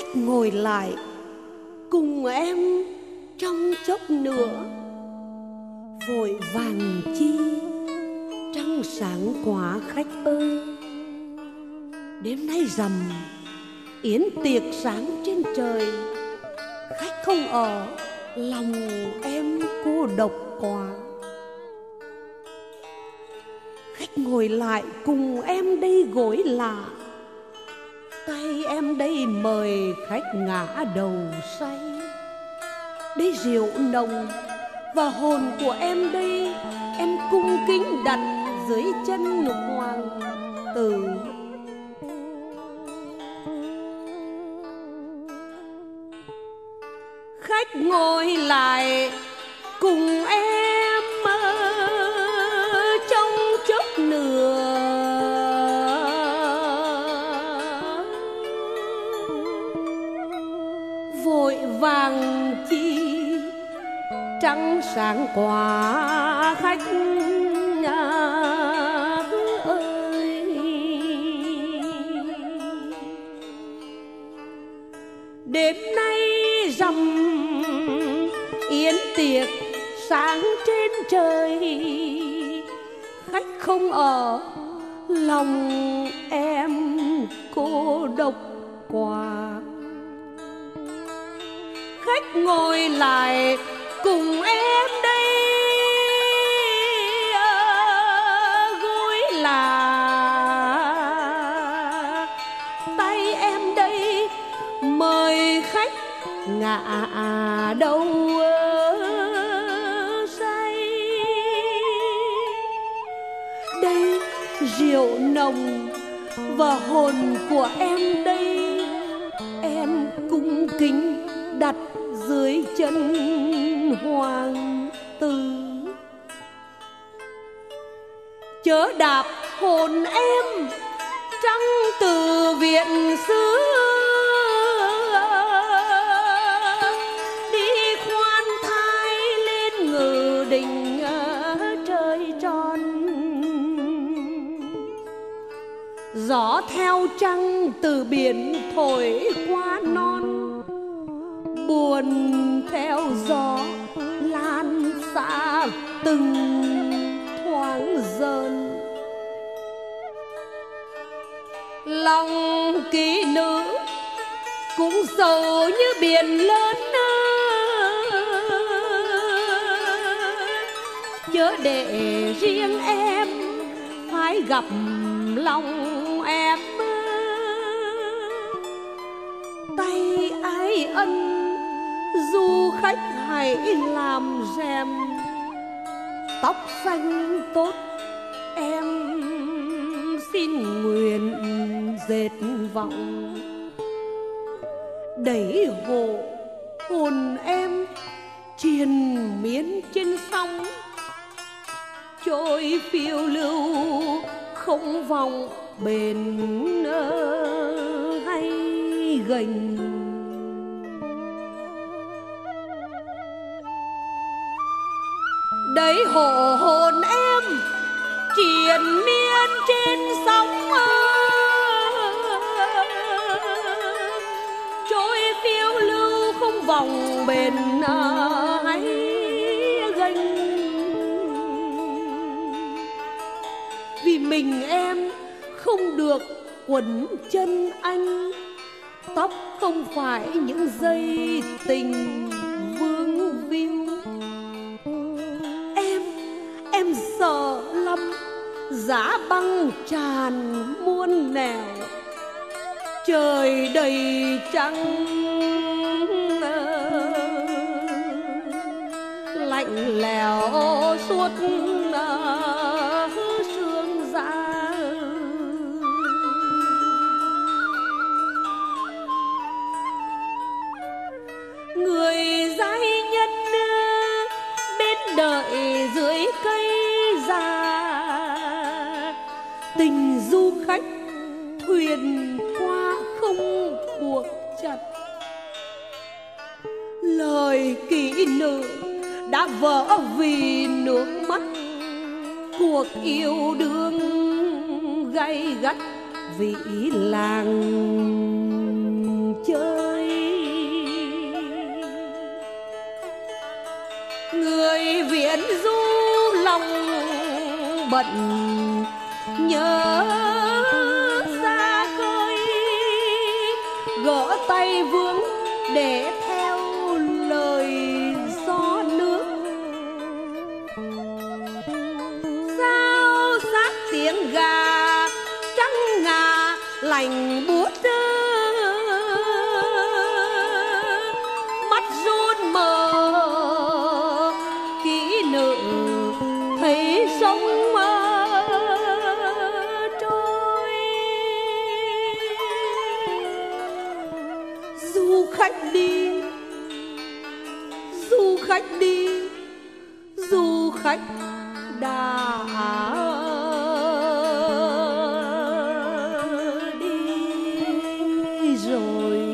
ngồi lại cùng em trong chốc nữa, vội vàng chi trăng sáng quá khách ơi. Đêm nay rằm yến tiệc sáng trên trời, khách không ở lòng em cô độc quá. Khách ngồi lại cùng em đây gối lạ, tay em đây mời khách ngã đầu say. Đây rượu nồng và hồn của em đây, em cung kính đặt dưới chân hoàng tử. Khách ngồi lại cùng em trong chốc nữa, vội vàng chi trăng sáng quá khách ơi. Đêm nay rằm yến tiệc sáng trên trời, khách không ở lòng em cô độc quá. Khách ngồi lại cùng em đây gối là tay em đây mời khách ngã đầu say. Đây rượu nồng và hồn của em đây, em cung kính đặt dưới chân hoàng tử. Chớ đạp hồn em trăng từ viện xứ, đi khoan thai lên ngự đình trời tròn. Gió theo trăng từ biển thổi qua non, buồn theo gió lan xa từng thoáng dần. Lòng kỹ nữ cũng sầu như biển lớn, chớ để riêng em phải gặp lòng em. Tay ai ân du khách hãy làm rèm, tóc xanh tốt em xin nguyện dệt vọng. Đẩy hồn em triền miên trên sóng, trôi phiêu lưu không vòng bền hay gành. Đấy hồn em triền miên trên sóng, trôi phiêu lưu không vòng bền hay gành. Vì mình em không được quấn chân anh, tóc không phải những dây tình vương víu. Em sợ lắm giá băng tràn muôn nẻo, trời đầy trăng lạnh lẽo suốt sương giá. Người giai nhân bên đợi dưới cây già, tình du khách thuyền qua không buộc chặt. Lời kỹ nữ đã vỡ vì nước mắt, cuộc yêu đương gay gắt vì làng chơi. vẫn nhớ xa khơi, gỡ tay vướng để theo lời gió nước. Sao sát tiếng gà trắng ngà lành buốt, mắt run mờ kỹ nữ thấy sông trôi. Du khách đi, du khách đi, du khách đã đi rồi.